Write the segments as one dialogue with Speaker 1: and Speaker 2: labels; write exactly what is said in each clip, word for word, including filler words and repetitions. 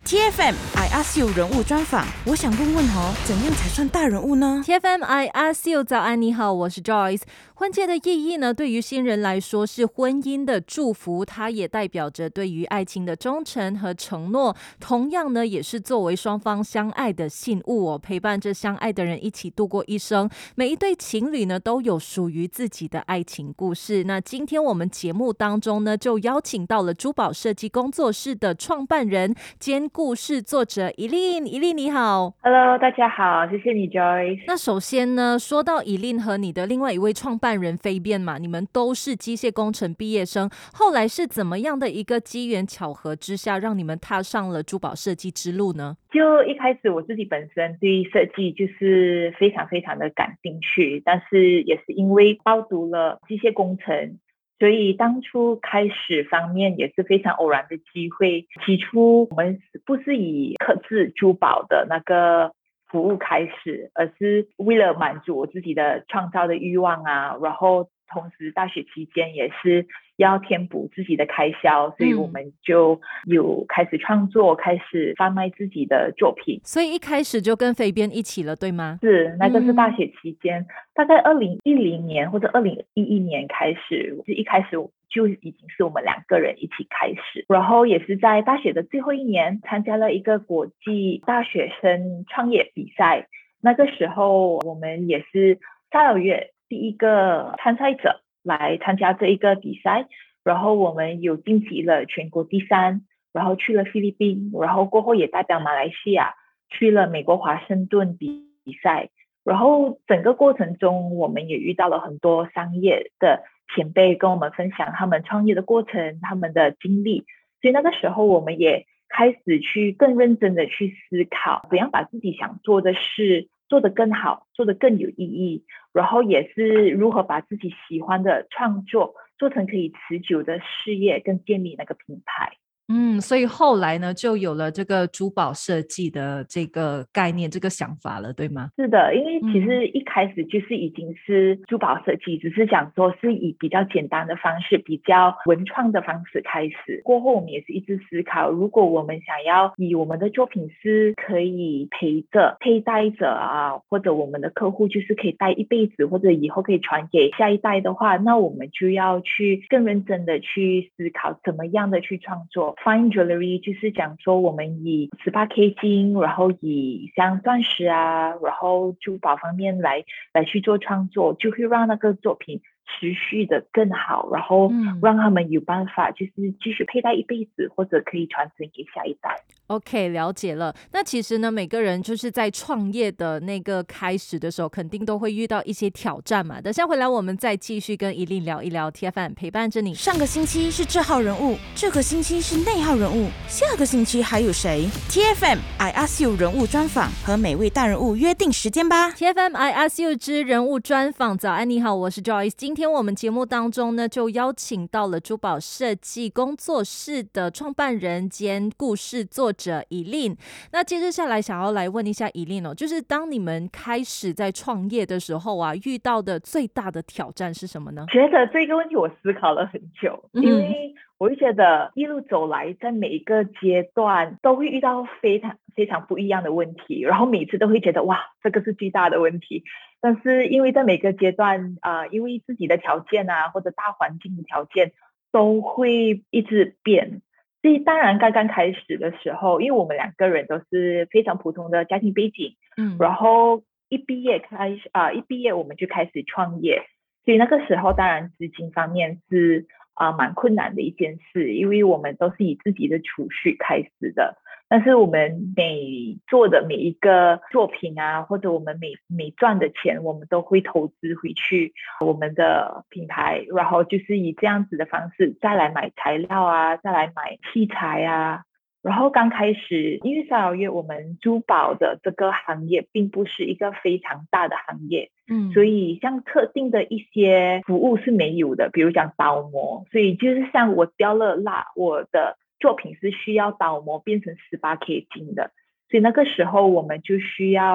Speaker 1: T F M I Ask You 人物专访，我想问问哦，怎样才算大人物呢？
Speaker 2: T F M I Ask You 早安，你好，我是 Joyce。婚戒的意义呢，对于新人来说是婚姻的祝福，它也代表着对于爱情的忠诚和承诺，同样呢，也是作为双方相爱的信物哦，陪伴着相爱的人一起度过一生。每一对情侣呢，都有属于自己的爱情故事。那今天我们节目当中呢，就邀请到了珠宝设计工作室的创办人兼故事作者伊琳。伊琳你好。
Speaker 3: Hello，大家好，谢谢你 Joyce。
Speaker 2: 那首先呢，说到伊琳和你的另外一位创办人飞便嘛，你们都是机械工程毕业生，后来是怎么样的一个机缘巧合之下，让你们踏上了珠宝设计之路呢？
Speaker 3: 就一开始我自己本身对设计就是非常非常的感兴趣，但是也是因为报读了机械工程，所以当初开始方面也是非常偶然的机会。起初我们不是以刻制珠宝的那个服务开始，而是为了满足我自己的创造的欲望啊，然后同时大学期间也是要填补自己的开销，所以我们就有开始创作，开始贩卖自己的作品。
Speaker 2: 所以一开始就跟飞边一起了，对吗？
Speaker 3: 是，那个是大学期间，嗯、大概二零一零年或者二零一一年开始，就一开始就已经是我们两个人一起开始，然后也是在大学的最后一年参加了一个国际大学生创业比赛。那个时候我们也是下个月第一个参赛者来参加这一个比赛，然后我们有晋级了全国第三，然后去了菲律宾，然后过后也代表马来西亚去了美国华盛顿比赛。然后整个过程中我们也遇到了很多商业的前辈跟我们分享他们创业的过程，他们的经历，所以那个时候我们也开始去更认真的去思考怎样把自己想做的事做得更好，做得更有意义，然后也是如何把自己喜欢的创作做成可以持久的事业，跟建立那个品牌。
Speaker 2: 嗯，所以后来呢，就有了这个珠宝设计的这个概念、这个想法了，对吗？
Speaker 3: 是的，因为其
Speaker 2: 嗯
Speaker 3: 实一开始就是已经是珠宝设计，只是想说是以比较简单的方式，比较文创的方式开始。过后我们也是一直思考，如果我们想要以我们的作品是可以陪着、佩戴着啊，或者我们的客户就是可以戴一辈子，或者以后可以传给下一代的话，那我们就要去更认真的去思考怎么样的去创作。Fine jewelry 就是讲说我们以十八 K 金，然后以像钻石啊，然后珠宝方面来来去做创作，就会让那个作品持续的更好，然后让他们有办法就是继续佩戴一辈子，或者可以传承给下一代。
Speaker 2: OK， 了解了。那其实呢，每个人就是在创业的那个开始的时候，肯定都会遇到一些挑战嘛。等下回来，我们再继续跟伊琳聊一聊。T F M 陪伴着你。
Speaker 1: 上个星期是这号人物，这个星期是那号人物，下个星期还有谁？ T F M I Ask You 人物专访，和每位大人物约定时间吧。
Speaker 2: T F M I Ask You 之人物专访。早安，你好，我是 Joyce。今天我们节目当中呢，就邀请到了珠宝设计工作室的创办人兼故事作者伊琳。那接着下来想要来问一下伊琳哦，就是当你们开始在创业的时候啊，遇到的最大的挑战是什么呢？
Speaker 3: 觉得这个问题我思考了很久，
Speaker 2: 嗯、
Speaker 3: 因为我会觉得一路走来，在每一个阶段都会遇到非常非常不一样的问题，然后每次都会觉得哇，这个是巨大的问题。但是因为在每个阶段啊、呃，因为自己的条件啊，或者大环境的条件都会一直变。所以当然刚刚开始的时候，因为我们两个人都是非常普通的家庭背景，嗯，然后一毕业开始啊、呃，一毕业我们就开始创业，所以那个时候当然资金方面是啊、呃、蛮困难的一件事，因为我们都是以自己的储蓄开始的。但是我们每做的每一个作品啊，或者我们每每赚的钱，我们都会投资回去我们的品牌，然后就是以这样子的方式再来买材料啊，再来买器材啊。然后刚开始，因为沙劳越我们珠宝的这个行业并不是一个非常大的行业，嗯，所以像特定的一些服务是没有的，比如讲倒模，所以就是像我雕了蜡，我的作品是需要倒模变成 十八 K 金的，所以那个时候我们就需要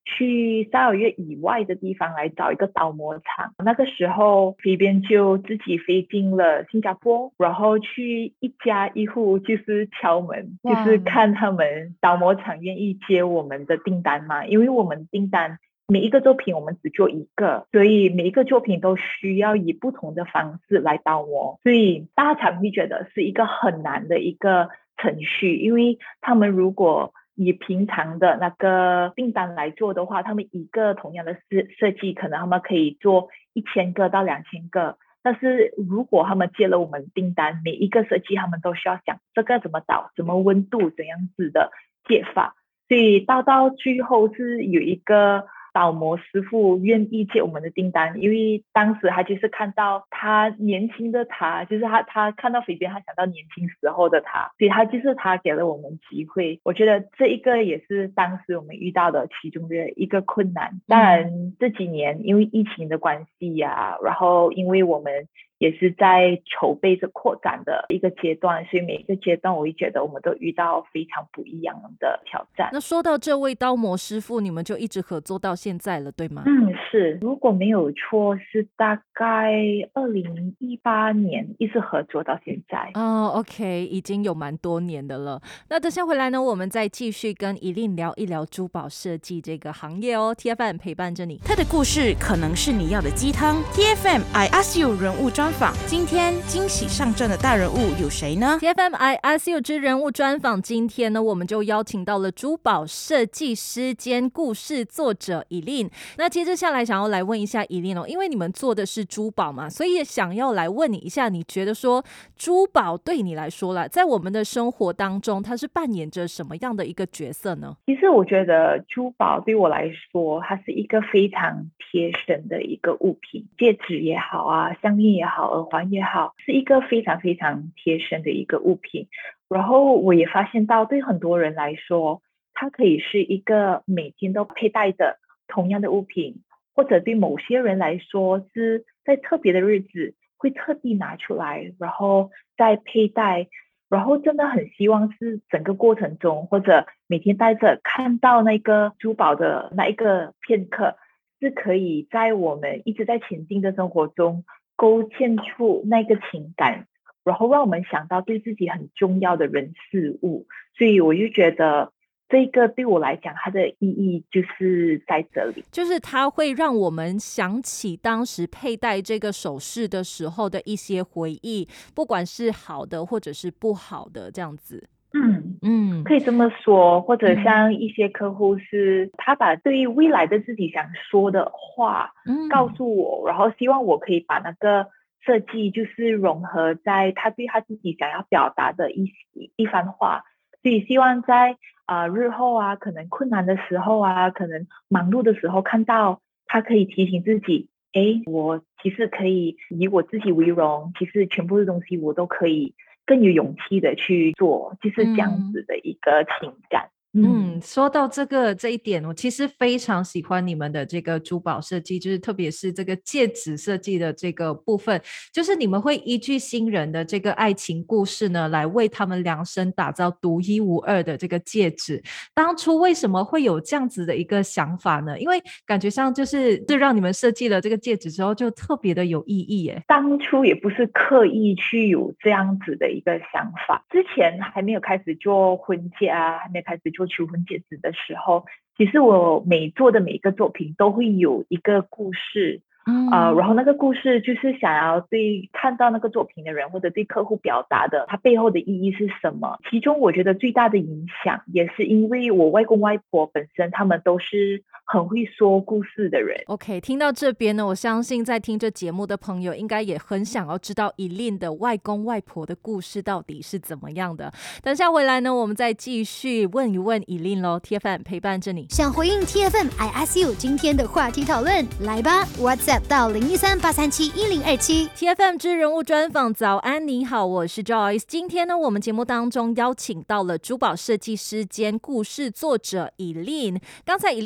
Speaker 3: 去三个月以外的地方来找一个倒模厂。那个时候菲边就自己飞进了新加坡，然后去一家一户就是敲门，就是看他们倒模厂愿意接我们的订单嘛。因为我们订单每一个作品我们只做一个，所以每一个作品都需要以不同的方式来倒模，所以大厂会觉得是一个很难的一个程序。因为他们如果以平常的那个订单来做的话，他们一个同样的设设计可能他们可以做一千个到两千个，但是如果他们接了我们订单，每一个设计他们都需要想这个怎么倒，怎么温度，怎样子的接法，所以到到最后是有一个倒模师傅愿意接我们的订单。因为当时他就是看到他年轻的他，就是他他看到菲边，他想到年轻时候的他，所以他就是他给了我们机会。我觉得这一个也是当时我们遇到的其中的一个困难。当然这几年因为疫情的关系呀、啊，然后因为我们也是在筹备着扩展的一个阶段，所以每一个阶段我会觉得我们都遇到非常不一样的挑战。
Speaker 2: 那说到这位刀模师傅，你们就一直合作到现在了，对吗？
Speaker 3: 嗯，是，如果没有错是大概二零一八年一直合作到现在。
Speaker 2: 哦 OK， 已经有蛮多年的了。那等下回来呢，我们再继续跟怡琳聊一聊珠宝设计这个行业哦。 T F M 陪伴着你，
Speaker 1: 他的故事可能是你要的鸡汤。 T F M I Ask You 人物专访，今天惊喜上阵的大人物有谁呢？
Speaker 2: T F M I Ask You 之人物专访，今天呢我们就邀请到了珠宝设计师兼故事作者怡琳。那接着下来想要来问一下怡琳哦，因为你们做的是珠宝嘛，所以也想要来问你一下，你觉得说珠宝对你来说啦，在我们的生活当中它是扮演着什么样的一个角色呢？
Speaker 3: 其实我觉得珠宝对我来说它是一个非常贴身的一个物品，戒指也好啊，项链也好，耳环也好，是一个非常非常贴身的一个物品。然后我也发现到对很多人来说，它可以是一个每天都佩戴的同样的物品，或者对某些人来说是在特别的日子会特地拿出来然后再佩戴，然后真的很希望是整个过程中或者每天戴着看到那个珠宝的那一个片刻，是可以在我们一直在前进的生活中勾芡出那个情感，然后让我们想到对自己很重要的人事物。所以我就觉得这个对我来讲它的意义就是在这里，
Speaker 2: 就是它会让我们想起当时佩戴这个首饰的时候的一些回忆，不管是好的或者是不好的这样子。
Speaker 3: 嗯
Speaker 2: 嗯，
Speaker 3: 可以这么说。或者像一些客户是他把对于未来的自己想说的话告诉我，然后希望我可以把那个设计就是融合在他对他自己想要表达的一一番话。所以希望在呃日后啊，可能困难的时候啊，可能忙碌的时候，看到他可以提醒自己，诶，我其实可以以我自己为荣，其实全部的东西我都可以更有勇气的去做，就是这样子的一个情感。
Speaker 4: 嗯，说到这个这一点，我其实非常喜欢你们的这个珠宝设计，就是特别是这个戒指设计的这个部分，就是你们会依据新人的这个爱情故事呢，来为他们量身打造独一无二的这个戒指。当初为什么会有这样子的一个想法呢？因为感觉上就是就让你们设计了这个戒指之后，就特别的有意义耶。
Speaker 3: 当初也不是刻意去有这样子的一个想法，之前还没有开始做婚戒啊，还没有开始做求婚戒指的时候，其实我每做的每一个作品都会有一个故事。嗯呃，然后那个故事就是想要对看到那个作品的人或者对客户表达的它背后的意义是什么。其中我觉得最大的影响也是因为我外公外婆本身他们都是很会说故事的人。
Speaker 2: OK， 听到这边呢，我相信在听这节目的朋友应该也很想要知道怡琳的外公外婆的故事到底是怎么样的。等下回来呢，我们再继续问一问怡琳咯。 T F M 陪伴着你，
Speaker 5: 想回应 T F M I Ask You 今天的话题讨论，来吧 WhatsApp到零一三八三七一零二七。
Speaker 2: T F M 之人物专访，早安你好，我是 Joyce。 今天呢，我们节目当中邀请到了珠宝设计师兼故事作者怡琳。刚才怡琳就跟我们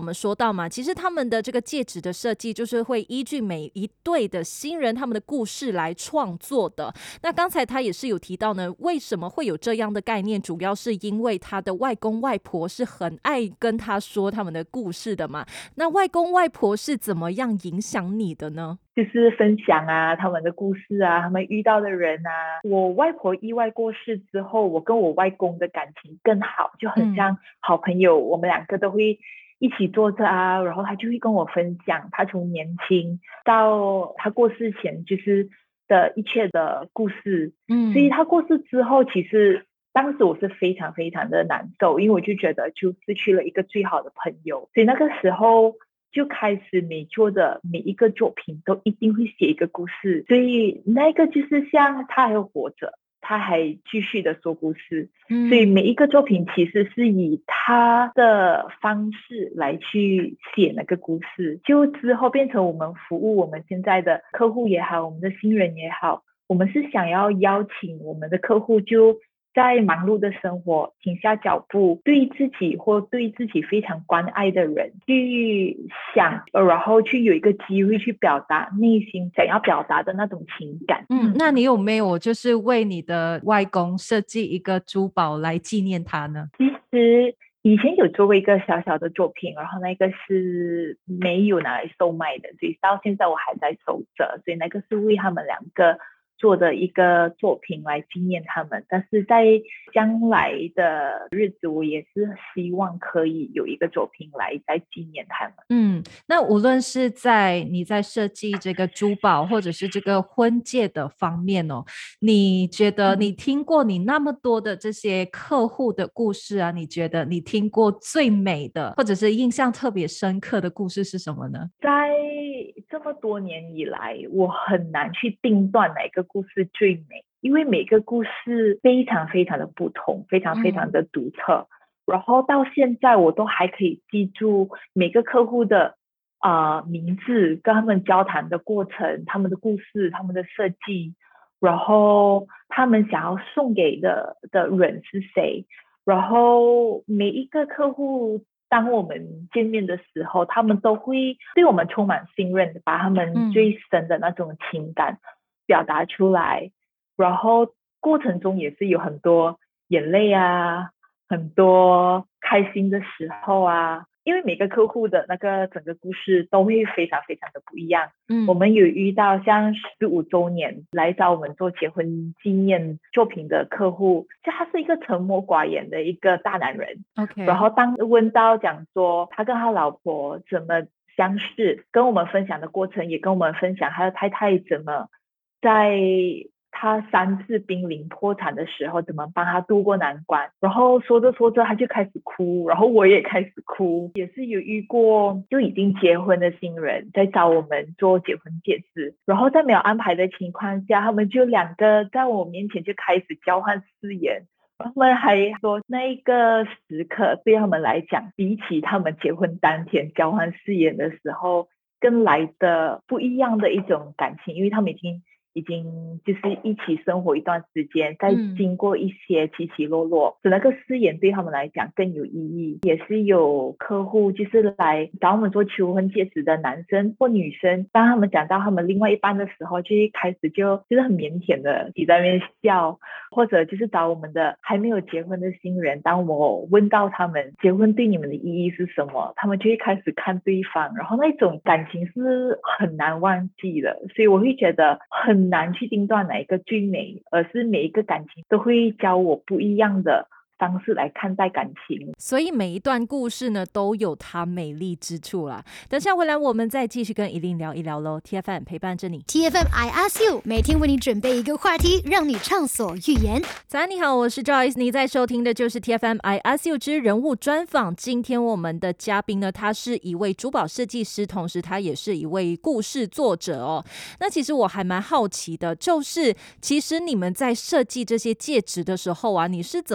Speaker 2: 们说到嘛，其实他们的这个戒指的设计就是会依据每一对的新人他们的故事来创作的。那刚才他也是有提到呢，为什么会有这样的概念，主要是因为他的外公外婆是很爱跟他说他们的故事的嘛。那外公外婆是怎么样影响你的呢？
Speaker 3: 就是分享啊他们的故事啊，他们遇到的人啊。我外婆意外过世之后，我跟我外公的感情更好，就很像好朋友、嗯、我们两个都会一起坐着啊，然后他就会跟我分享他从年轻到他过世前就是的一切的故事。嗯，所以他过世之后，其实当时我是非常非常的难受，因为我就觉得就失去了一个最好的朋友。所以那个时候就开始每做的每一个作品都一定会写一个故事，所以那个就是像他还活着，他还继续的说故事、嗯、所以每一个作品其实是以他的方式来去写那个故事，就之后变成我们服务我们现在的客户也好，我们的新人也好，我们是想要邀请我们的客户就在忙碌的生活停下脚步，对自己或对自己非常关爱的人去想，然后去有一个机会去表达内心想要表达的那种情感。
Speaker 4: 嗯，那你有没有就是为你的外公设计一个珠宝来纪念他呢？
Speaker 3: 其实以前有做过一个小小的作品，然后那个是没有拿来售卖的，所以到现在我还在收着，所以那个是为他们两个做的一个作品来纪念他们。但是在将来的日子，我也是希望可以有一个作品来再纪念他们。
Speaker 4: 嗯，那无论是在你在设计这个珠宝或者是这个婚戒的方面哦，你觉得你听过你那么多的这些客户的故事啊，你觉得你听过最美的或者是印象特别深刻的故事是什么呢？
Speaker 3: 在这么多年以来，我很难去定断哪个故事最美，因为每个故事非常非常的不同，非常非常的独特、嗯、然后到现在我都还可以记住每个客户的、呃、名字，跟他们交谈的过程，他们的故事，他们的设计，然后他们想要送给的的人是谁，然后每一个客户当我们见面的时候，他们都会对我们充满信任，把他们最深的那种情感表达出来、嗯、然后过程中也是有很多眼泪啊，很多开心的时候啊，因为每个客户的那个整个故事都会非常非常的不一样。嗯，我们有遇到像十五周年来找我们做结婚纪念作品的客户，就他是一个沉默寡言的一个大男人。OK， 然后当问到讲说他跟他老婆怎么相识，跟我们分享的过程，也跟我们分享他的太太怎么在他三次濒临破产的时候怎么帮他度过难关，然后说着说着他就开始哭，然后我也开始哭。也是有遇过就已经结婚的新人在找我们做结婚戒指，然后在没有安排的情况下，他们就两个在我面前就开始交换誓言，他们还说那一个时刻对他们来讲，比起他们结婚当天交换誓言的时候更来的不一样的一种感情，因为他们已经已经就是一起生活一段时间，再经过一些起起落落、嗯、那个誓言对他们来讲更有意义。也是有客户就是来找我们做求婚戒指的男生或女生，当他们讲到他们另外一半的时候，就一开始就就是很腼腆的挤在那边笑，或者就是找我们的还没有结婚的新人，当我问到他们结婚对你们的意义是什么，他们就会开始看对方，然后那种感情是很难忘记的。所以我会觉得很难去定断哪一个最美，而是每一个感情都会教我不一样的方式来看待感情，
Speaker 2: 所以每一段故事呢都有它美丽之处啦。等下回来我们再继续跟怡琳聊一聊咯。 T F M 陪伴着你，
Speaker 5: T F M I ask you 每天为你准备一个话题，让你畅所欲言。
Speaker 2: 早安你好，我是 Joyce， 你在收听的就是 T F M I ask you 之人物专访。今天我们的嘉宾呢，他是一位珠宝设计师，同时他也是一位故事作者哦。那其实我还蛮好奇的，就是其实你们在设计这些戒指的时候啊，你是怎么样去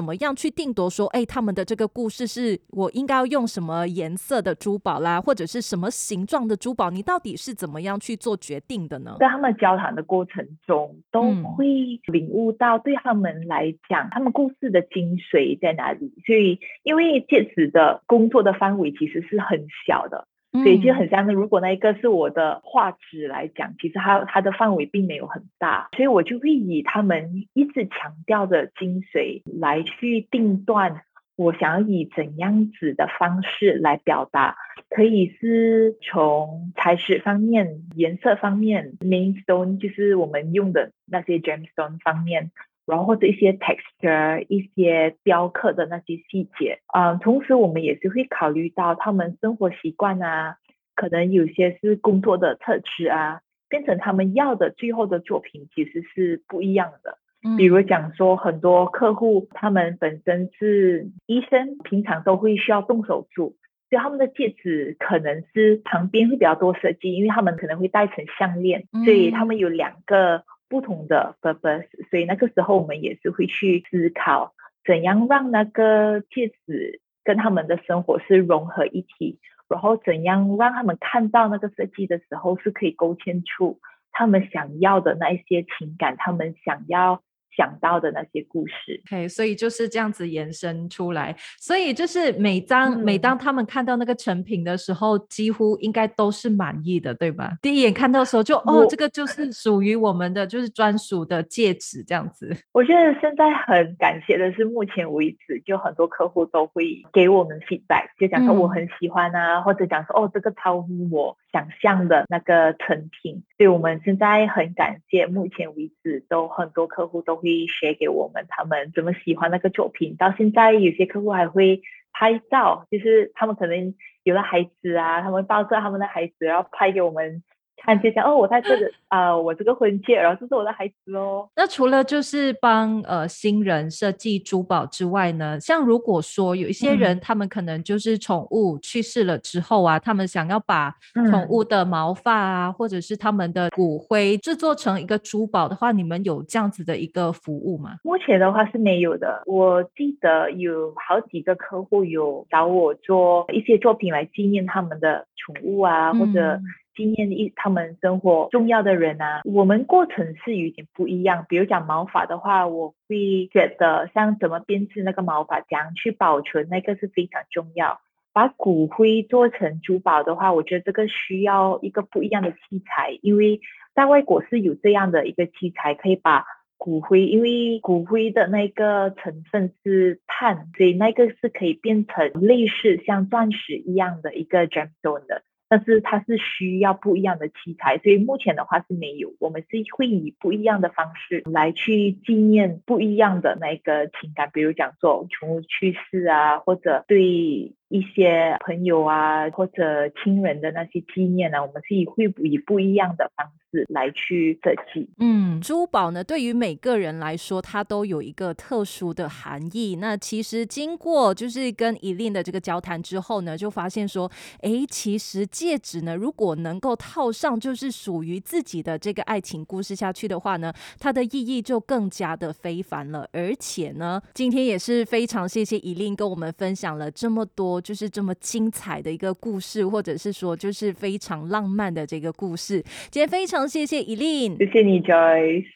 Speaker 2: 去定夺说，哎，他们的这个故事是我应该要用什么颜色的珠宝啦，或者是什么形状的珠宝，你到底是怎么样去做决定的呢？
Speaker 3: 在他们交谈的过程中都
Speaker 2: 嗯
Speaker 3: 会领悟到对他们来讲他们故事的精髓在哪里，所以因为戒指的工作的范围其实是很小的，所以就很像如果那一个是我的画质来讲，其实它它的范围并没有很大，所以我就会以他们一直强调的精髓来去定断我想要以怎样子的方式来表达，可以是从材质方面、颜色方面 main stone 就是我们用的那些 gemstone 方面，然后或者一些 texture 一些雕刻的那些细节，嗯，同时我们也是会考虑到他们生活习惯啊，可能有些是工作的特质啊，变成他们要的最后的作品其实是不一样的。比如讲说很多客户他们本身是医生，平常都会需要动手术，所以他们的戒指可能是旁边会比较多设计，因为他们可能会戴成项链，所以他们有两个不同的 purpose， 所以那个时候我们也是会去思考怎样让那个戒指跟他们的生活是融合一体，然后怎样让他们看到那个设计的时候是可以勾芡出他们想要的那一些情感，他们想要想到的那些故事。
Speaker 4: OK， 所以就是这样子延伸出来，所以就是每当、嗯、每当他们看到那个成品的时候，几乎应该都是满意的，对吧？第一眼看到的时候就哦，这个就是属于我们的，就是专属的戒指这样子。
Speaker 3: 我觉得现在很感谢的是目前为止就很多客户都会给我们 feedback， 就讲说我很喜欢啊、嗯、或者讲说哦这个超乎我想象的那个成品，所以我们现在很感谢目前为止都很多客户都会 share 给我们他们怎么喜欢那个作品，到现在有些客户还会拍照，就是他们可能有了孩子啊，他们抱着他们的孩子然后拍给我们看，就讲哦我在这个啊、呃、我这个婚戒，然后这是我的孩子哦。
Speaker 4: 那除了就是帮呃新人设计珠宝之外呢，像如果说有一些人、嗯、他们可能就是宠物去世了之后啊，他们想要把宠物的毛发啊、嗯、或者是他们的骨灰制作成一个珠宝的话，你们有这样子的一个服务吗？
Speaker 3: 目前的话是没有的，我记得有好几个客户有找我做一些作品来纪念他们的宠物啊、嗯、或者纪念一他们生活重要的人啊，我们过程是有点不一样。比如讲毛发的话，我会觉得像怎么编织那个毛发，怎样去保存那个是非常重要。把骨灰做成珠宝的话，我觉得这个需要一个不一样的器材，因为在外国是有这样的一个器材可以把骨灰，因为骨灰的那个成分是碳，所以那个是可以变成类似像钻石一样的一个 gemstone 的，但是它是需要不一样的器材，所以目前的话是没有，我们是会以不一样的方式来去纪念不一样的那个情感，比如讲说宠物去世啊，或者对一些朋友啊或者亲人的那些纪念啊，我们是以会以不一样的方式来去设计。
Speaker 2: 嗯，珠宝呢对于每个人来说它都有一个特殊的含义，那其实经过就是跟Eileen的这个交谈之后呢，就发现说诶其实戒指呢如果能够套上就是属于自己的这个爱情故事下去的话呢，它的意义就更加的非凡了。而且呢今天也是非常谢谢Eileen跟我们分享了这么多就是这么精彩的一个故事，或者是说就是非常浪漫的这个故事。今天非常谢谢Eileen，
Speaker 3: 谢谢你 Joyce。